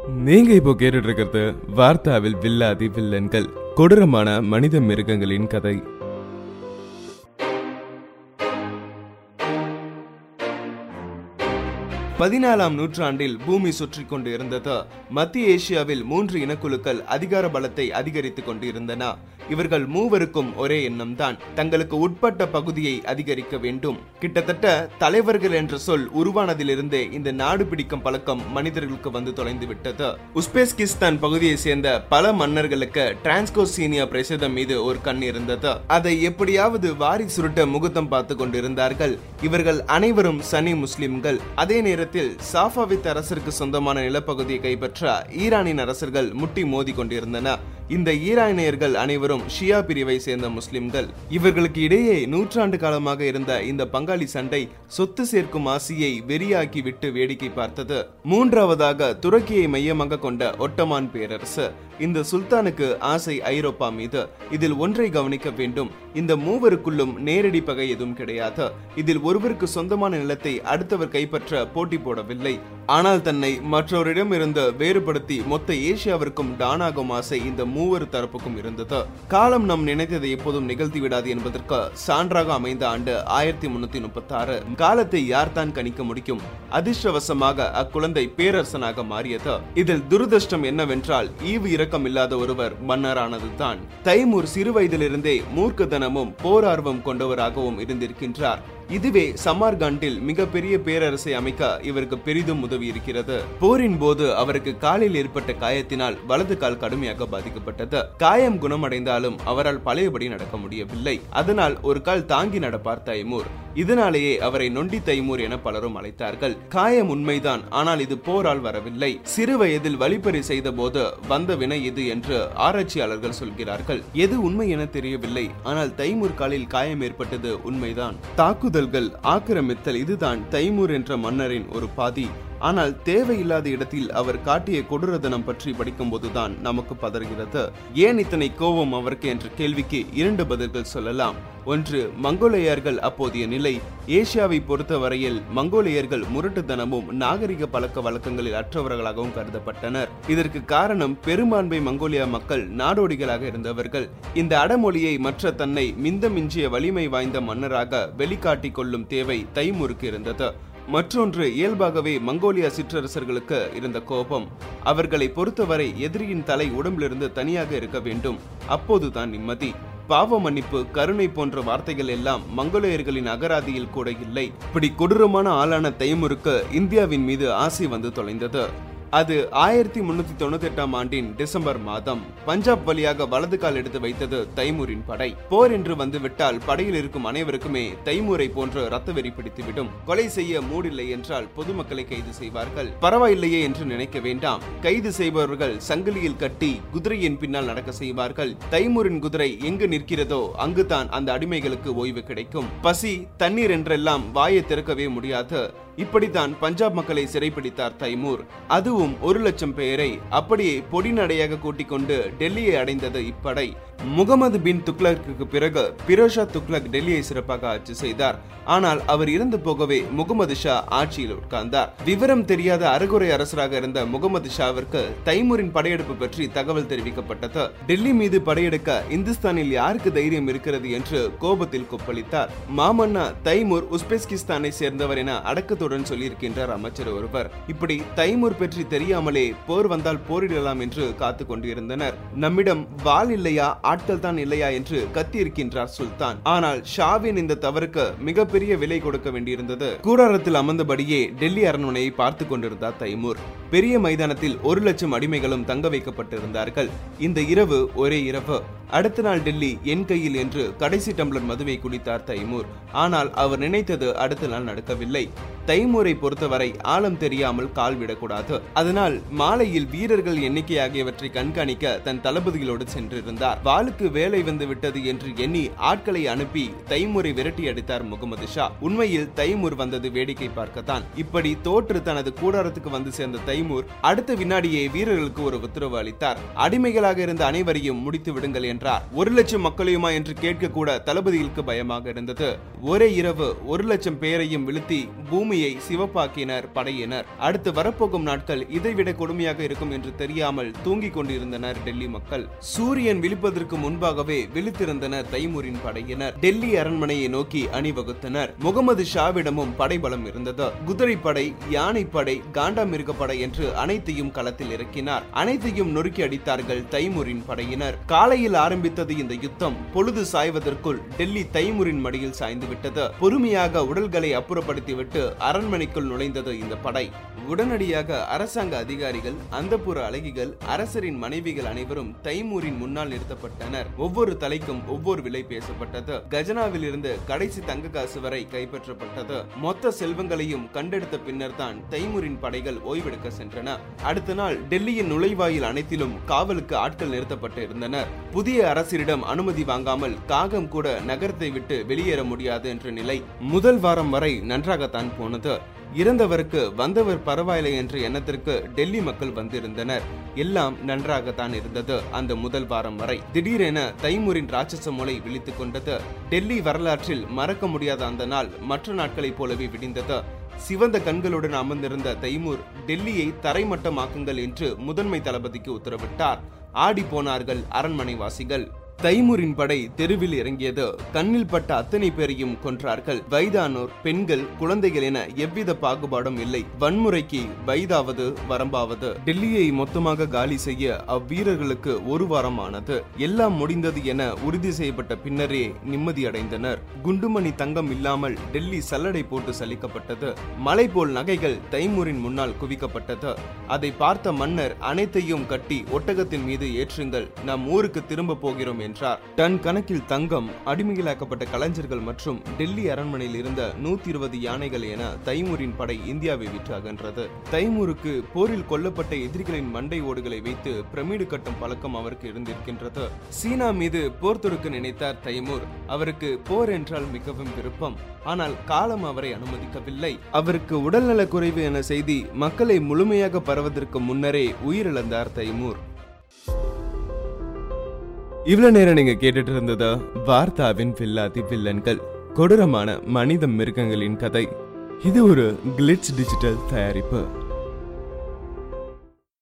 நீங்க இப்போ கேட்டுட்டு இருக்கிறது வார்த்தாவில் வில்லாதி வில்லன்கள், கொடூரமான மனித மிருகங்களின் கதை. 14ஆம் நூற்றாண்டில் பூமி சுற்றி கொண்டு இருந்தது. மத்திய ஏசியாவில் 3 இனக்குழுக்கள் அதிகார பலத்தை அதிகரித்துக் கொண்டிருந்தன. இவர்கள் மூவருக்கும் ஒரே எண்ணம் தான், தங்களுக்கு உட்பட்ட பகுதியை அதிகரிக்க வேண்டும். கிட்டத்தட்ட தலைவர்கள் என்ற சொல் உருவானதிலிருந்தே இந்த நாடு பிடிக்கும் பழக்கம் மனிதர்களுக்கு வந்து தொலைந்து விட்டது. உஸ்பெஸ்கிஸ்தான் பகுதியை சேர்ந்த பல மன்னர்களுக்கு டிரான்ஸ்கோசீனியா பிரதேசம் மீது ஒரு கண் இருந்தது. அதை எப்படியாவது வாரி சுருட்ட முகூர்த்தம் பார்த்து கொண்டிருந்தார்கள். இவர்கள் அனைவரும் சனி முஸ்லிம்கள். அதே நேரத்தில் சாஃபாவித் அரசருக்கு சொந்தமான நிலப்பகுதியை கைப்பற்ற ஈரானின் அரசர்கள் முட்டி மோதி கொண்டிருந்தனர். இந்த ஈரானியர்கள் அனைவரும் ஷியா பிரிவை சேர்ந்த முஸ்லிம்கள். இவர்களுக்கு இடையே நூற்றாண்டு காலமாக இருந்த இந்த பங்காளி சண்டை சொத்து சேர்க்கும் ஆசையை வெறியாக்கி விட்டு வேடிக்கை பார்த்தது. மூன்றாவதாக துருக்கியை மையமாக கொண்ட ஒட்டமான் பேரரசு. இந்த சுல்தானுக்கு ஆசை ஐரோப்பா மீது. இதில் ஒன்றை கவனிக்க வேண்டும், இந்த மூவருக்குள்ளும் நேரடி பகை எதுவும் கிடையாது. இதில் ஒருவருக்கு சொந்தமான நிலத்தை அடுத்தவர் கைப்பற்ற போட்டி போடவில்லை. ஆனால் தன்னை மற்றவரிடம் இருந்து வேறுபடுத்தி மொத்த ஏசியாவிற்கும் டானாகும் ஆசை இந்த மூவர் தரப்புக்கும் இருந்தது. காலம் நம் நினைத்ததை எப்போதும் நிகழ்த்தி விடாது என்பதற்கு சான்றாக அமைந்த ஆண்டு 1336. காலத்தை யார்தான் கணிக்க முடியும்? அதிர்ஷ்டவசமாக அக்குழந்தை பேரரசனாக மாறியது. இதில் துரதிர்ஷ்டம் என்னவென்றால் ஈவு இரக்கம் இல்லாத ஒருவர் மன்னரானதுதான். தைமூர் சிறு வயதிலிருந்தே மூர்க்கத்தனமும் போரார்வம் கொண்டவராகவும் இருந்திருக்கின்றார். இதுவே சமார்கண்டில் மிகப்பெரிய பேரரசை அமைக்க இவருக்கு பெரிதும் உதவி இருக்கிறது. போரின் போது அவருக்கு காலில் ஏற்பட்ட காயத்தினால் வலது கால் கடுமையாக பாதிக்கப்பட்டது. காயம் குணமடைந்தாலும் அவரால் பழையபடி நடக்க முடியவில்லை. அதனால் ஒரு கால் தாங்கி நடப்பார் தைமூர். இதனாலேயே அவரை நொண்டி தைமூர் என பலரும் அழைத்தார்கள். காயம் உண்மைதான், ஆனால் இது போரால் வரவில்லை. சிறு வயதில் வழிப்பறி செய்த போது வந்த வினை இது என்று ஆராய்ச்சியாளர்கள் சொல்கிறார்கள். எது உண்மை என தெரியவில்லை, ஆனால் தைமூர் காலில் காயம் ஏற்பட்டது உண்மைதான். தாக்குதல்கள், ஆக்கிரமித்தல், இதுதான் தைமூர் என்ற மன்னரின் ஒரு பாதி. ஆனால் தேவையில்லாத இடத்தில் அவர் காட்டிய கொடூரதனம் பற்றி படிக்கும் போதுதான் நமக்கு பதறுகிறது. ஏன் இத்தனை கோபம் அவருக்கு என்ற கேள்விக்கு 2 பதில்கள் சொல்லலாம். ஒன்று, மங்கோலியர்கள் அப்போதைய நிலை. ஏசியாவை பொறுத்தவரையில் மங்கோலியர்கள் முரட்டுத்தனமும் நாகரிக பழக்க வழக்கங்களில் அற்றவர்களாகவும் கருதப்பட்டனர். இதற்கு காரணம் பெரும்பான்மை மங்கோலியா மக்கள் நாடோடிகளாக இருந்தவர்கள். இந்த அடமொழியை மற்ற தன்னை மிஞ்சிய வலிமை வாய்ந்த மன்னராக வெளிக்காட்டிக் கொள்ளும் தேவை தைமூருக்கு இருந்தது. மற்றொன்று, இயல்பாகவே மங்கோலியா சிற்றரசர்களுக்கு இருந்த கோபம். அவர்களை பொறுத்தவரை எதிரியின் தலை உடம்பிலிருந்து தனியாக இருக்க வேண்டும், அப்போதுதான் நிம்மதி. பாவ மன்னிப்பு, கருணை போன்ற வார்த்தைகள் எல்லாம் மங்கோலியர்களின் அகராதியில் கூட இல்லை. இப்படி கொடூரமான ஆளான தைமூருக்கு இந்தியாவின் மீது ஆசை வந்து தொலைந்தது. அது 1398ஆம் ஆண்டின் டிசம்பர் மாதம். பஞ்சாப் வழியாக வலது கால் எடுத்து வைத்தது தைமூரின் படை. போர் என்று வந்துவிட்டால் படையில் இருக்கும் அனைவருக்குமே தைமூரை போன்ற ரத்த வெறி பிடித்துவிடும். கொலை செய்ய மூடில்லை என்றால் பொதுமக்களை கைது செய்வார்கள். பரவாயில்லையே என்று நினைக்க வேண்டாம். கைது செய்பவர்கள் சங்கிலியில் கட்டி குதிரையின் பின்னால் நடக்க செய்வார்கள். தைமூரின் குதிரை எங்கு நிற்கிறதோ அங்குதான் அந்த அடிமைகளுக்கு ஓய்வு கிடைக்கும். பசி, தண்ணீர் என்றெல்லாம் வாயை திறக்கவே முடியாது. இப்படித்தான் பஞ்சாப் மக்களை சிறைப்பிடித்தார் தைமூர். அதுவும் 1,00,000 பேரை அப்படியே பொடி நடையாக கூட்டிக் கொண்டு டெல்லியை அடைந்தது இப்படை. முகமது பின் துக்ளக்கிற்கு பிறகு பிரோஷா துக்ளக் டெல்லியை சிறப்பாக ஆட்சி செய்தார். ஆனால் அவர் இறந்து போகவே முகமது ஷா ஆட்சியில் உட்கார்ந்தார். விவரம் தெரியாத அரைகுறை அரசராக இருந்த முகமது ஷாவிற்கு தைமூரின் படையெடுப்பு பற்றி தகவல் தெரிவிக்கப்பட்டது. டெல்லி மீது படையெடுக்க இந்துஸ்தானில் யாருக்கு தைரியம் இருக்கிறது என்று கோபத்தில் கொப்பளித்தார். மாமன்னா தைமூர் உஸ்பெஸ்கிஸ்தானை சேர்ந்தவர் என அடக்கத்துடன் சொல்லியிருக்கின்றார் அமைச்சர் ஒருவர். இப்படி தைமூர் பற்றி தெரியாமலே போர் வந்தால் போரிடலாம் என்று காத்து கொண்டிருந்தனர். நம்மிடம் வாள் இல்லையா, ஆட்கள் தான் இல்லையா என்று கத்தியிருக்கின்றார் சுல்தான். ஆனால் ஷாவின் இந்த தவறுக்கு மிகப்பெரிய விலை கொடுக்க வேண்டியிருந்தது. கூடாரத்தில் அமர்ந்தபடியே டெல்லி அரண்மனையை பார்த்து கொண்டிருந்தார் தைமூர். பெரிய மைதானத்தில் 1,00,000 அடிமைகளும் தங்க வைக்கப்பட்டிருந்தார்கள். இந்த இரவு ஒரே இரவு. அடுத்த நாள் டெல்லி என் கையில் என்று கடைசி டம்ளர் மதுவை குடித்தார் தைமூர். ஆனால் அவர் நினைத்தது அடுத்த நாள் நடக்கவில்லை. தைமூரை பொறுத்தவரை ஆழம் தெரியாமல் கால் விடக்கூடாது. அதனால் மாலையில் வீரர்கள் எண்ணிக்கை ஆகியவற்றை கண்காணிக்க தன் தளபதிகளோடு சென்றிருந்தார். வாளுக்கு வேலை வந்து விட்டது என்று எண்ணி ஆட்களை அனுப்பி தைமூரை விரட்டி அடித்தார் முகமது ஷா. உண்மையில் தைமூர் வந்தது வேடிக்கை பார்க்கத்தான். இப்படி தோற்று தனது கூடாரத்துக்கு வந்து சேர்ந்த தைமூர் அடுத்த வினாடியே வீரர்களுக்கு ஒரு உத்தரவு அளித்தார். அடிமைகளாக இருந்த அனைவரையும் முடித்து விடுங்கள் என்றார். 1,00,000 மக்களையுமா என்று கேட்க கூட தளபதிகளுக்கு பயமாக இருந்தது. ஒரே இரவு 1,00,000 பேரையும் வீழ்த்தி பூமியை சிவப்பாக்கினர் படையினர். அடுத்து வரப்போகும் நாட்கள் இதைவிட கொடுமையாக இருக்கும் என்று தெரியாமல் தூங்கிக் கொண்டிருந்தனர் டெல்லி மக்கள். சூரியன் விழிப்பதற்கு முன்பாகவே விழித்திருந்தனர் தைமூரின் படையினர். டெல்லி அரண்மனையை நோக்கி அணிவகுத்தனர். முகமது ஷாவிடமும் படைபலம் இருந்தது. குதிரைப்படை, யானைப்படை, காண்டாமிருகப்படை என்று அனைத்தையும் களத்தில் இறக்கினார். அனைத்தையும் நொறுக்கி அடித்தார்கள் தைமூரின் படையினர். காலையில் ஆரம்பித்தது இந்த யுத்தம். பொழுது சாய்வதற்குள் டெல்லி தைமூரின் மடியில் சாய்ந்து விட்டது. பொறுமையாக உடல்களை அப்புறப்படுத்திவிட்டு அரண்மனைக்குள் நுழைந்தது இந்த படை. உடனடியாக அரசாங்க அதிகாரிகள், அந்தப்புற அழகிகள், அரசரின் மனைவிகள் அனைவரும் தைமூரின் முன்னால் நிறுத்தப்பட்டனர். ஒவ்வொரு தலைக்கும் ஒவ்வொரு விலை பேசப்பட்டது. கஜனாவில் இருந்து கடைசி தங்க காசு வரை கைப்பற்றப்பட்டது. மொத்த செல்வங்களையும் கண்டெடுத்த பின்னர் தான் தைமூரின் படைகள் ஓய்வெடுக்க சென்றன. அடுத்த நாள் டெல்லியின் நுழைவாயில் அனைத்திலும் காவலுக்கு ஆட்கள் நிறுத்தப்பட்டு இருந்தனர். புதிய அரசரிடம் அனுமதி வாங்காமல் காகம் கூட நகரத்தை விட்டு வெளியேற முடியாது என்ற நிலை முதல் வாரம் வரை நன்றாகத்தான் போனது. இறந்தவருக்கு வந்தவர் பரவாயில்லை என்ற எண்ணத்திற்கு டெல்லி மக்கள் வந்திருந்தனர். எல்லாம் நன்றாகத்தான் இருந்தது அந்த முதல் வாரம் வரை. திடீரென தைமூரின் ராட்சச மூளை விழித்துக் கொண்டது. டெல்லி வரலாற்றில் மறக்க முடியாத அந்த நாள் மற்ற நாட்களைப் போலவே விடிந்தது. சிவந்த கண்களுடன் அமர்ந்திருந்த தைமூர் டெல்லியை தரைமட்டமாக்குங்கள் என்று முதன்மை தளபதிக்கு உத்தரவிட்டார். ஆடி போனார்கள் அரண்மனை வாசிகள். தைமூரின் படை தெருவில் இறங்கியது. கண்ணில் பட்ட அத்தனை பேரையும் கொன்றார்கள். வயதானோர், பெண்கள், குழந்தைகள் என எவ்வித பாகுபாடும் இல்லை. வன்முறைக்கு வயதாவது வரம்பாவது. டெல்லியை மொத்தமாக காலி செய்ய அவ்வீரர்களுக்கு ஒரு வாரம் ஆனது. எல்லாம் முடிந்தது என உறுதி செய்யப்பட்ட பின்னரே நிம்மதி அடைந்தனர். குண்டுமணி தங்கம் இல்லாமல் டெல்லி சல்லடை போட்டு சலிக்கப்பட்டது. மலை போல் நகைகள் தைமூரின் முன்னால் குவிக்கப்பட்டது. அதை பார்த்த மன்னர் அனைத்தையும் கட்டி ஒட்டகத்தின் மீது ஏற்றுங்கள், நம் ஊருக்கு திரும்ப போகிறோம் என்றார். டன் கணக்கில் தங்கம், அடிமைகளாக்கப்பட்ட கலைஞர்கள் மற்றும் டெல்லி அரண்மனையில் இருந்த 120 யானைகள் என தைமூரின் படை இந்தியாவை விட்டு அகன்றது. தைமூருக்கு போரில் கொல்லப்பட்ட எதிரிகளின் மண்டை ஓடுகளை வைத்து பிரமிடு கட்டும் பழக்கம் அவருக்கு இருந்திருக்கின்றது. சீனா மீது போர் தொடுக்க நினைத்தார் தைமூர். அவருக்கு போர் என்றால் மிகவும் விருப்பம். ஆனால் காலம் அவரை அனுமதிக்கவில்லை. அவருக்கு உடல்நல குறைவு என செய்தி மக்களை முழுமையாக பரவதற்கு முன்னரே உயிரிழந்தார் தைமூர். இவ்வளவு நேரம் நீங்க கேட்டுட்டு இருந்தது வார்த்தாவின் வில்லாதி வில்லன்கள், கொடூரமான மனித மிருகங்களின் கதை. இது ஒரு கிளிட்ஸ் டிஜிட்டல் தயாரிப்பு.